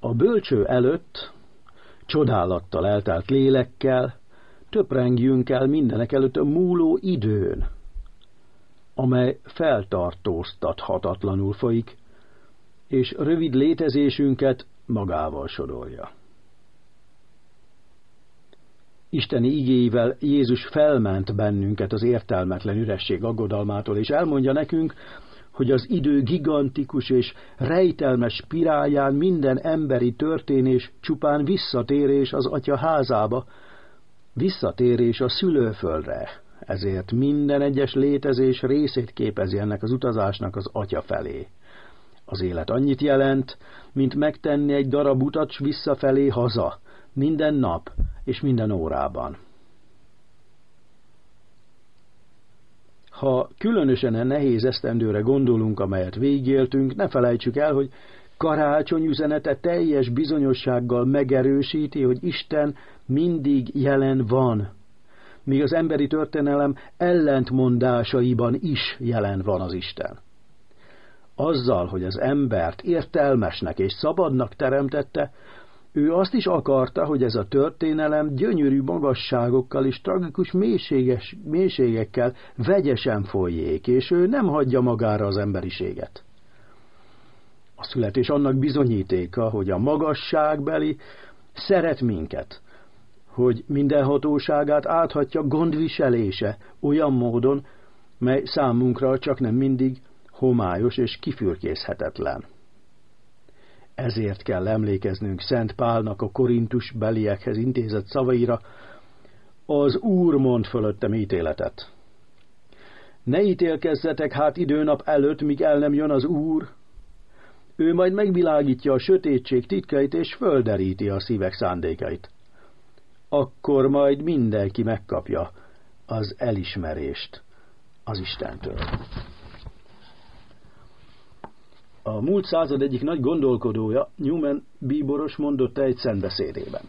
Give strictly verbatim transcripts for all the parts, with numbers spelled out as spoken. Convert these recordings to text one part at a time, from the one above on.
A bölcső előtt, csodálattal eltelt lélekkel, töprengjünk el mindenek előtt a múló időn, amely feltartóztathatatlanul folyik, és rövid létezésünket magával sodorja. Isten igéivel Jézus felment bennünket az értelmetlen üresség aggodalmától, és elmondja nekünk, hogy az idő gigantikus és rejtelmes spirálján minden emberi történés csupán visszatérés az Atya házába, visszatérés a szülőföldre, ezért minden egyes létezés részét képezi ennek az utazásnak az Atya felé. Az élet annyit jelent, mint megtenni egy darab utat s visszafelé haza, minden nap és minden órában. Ha különösen a nehéz esztendőre gondolunk, amelyet végigéltünk, ne felejtsük el, hogy karácsony üzenete teljes bizonyossággal megerősíti, hogy Isten mindig jelen van, míg az emberi történelem ellentmondásaiban is jelen van az Isten. Azzal, hogy az embert értelmesnek és szabadnak teremtette, ő azt is akarta, hogy ez a történelem gyönyörű magasságokkal és tragikus mélységes, mélységekkel vegyesen folyjék, és ő nem hagyja magára az emberiséget. A születés annak bizonyítéka, hogy a magasságbeli szeret minket, hogy mindenhatóságát áthatja gondviselése olyan módon, mely számunkra csak nem mindig homályos és kifürkészhetetlen. Ezért kell emlékeznünk Szent Pálnak a Korintus beliekhez intézett szavaira: az Úr mond fölöttem ítéletet. Ne ítélkezzetek hát időnap előtt, míg el nem jön az Úr. Ő majd megvilágítja a sötétség titkait, és földeríti a szívek szándékait. Akkor majd mindenki megkapja az elismerést az Istentől. A múlt század egyik nagy gondolkodója, Newman bíboros mondotta egy szentbeszédében: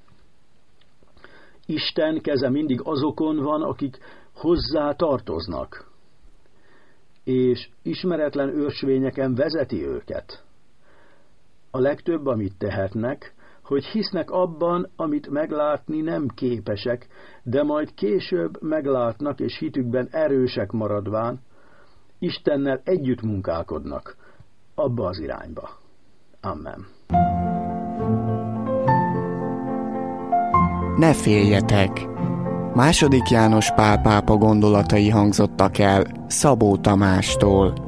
Isten keze mindig azokon van, akik hozzá tartoznak, és ismeretlen ösvényeken vezeti őket. A legtöbb, amit tehetnek, hogy hisznek abban, amit meglátni nem képesek, de majd később meglátnak, és hitükben erősek maradván, Istennel együtt munkálkodnak abba az irányba. Amen. Ne féljetek! Második János Pál pápa gondolatai hangzottak el Szabó Tamástól.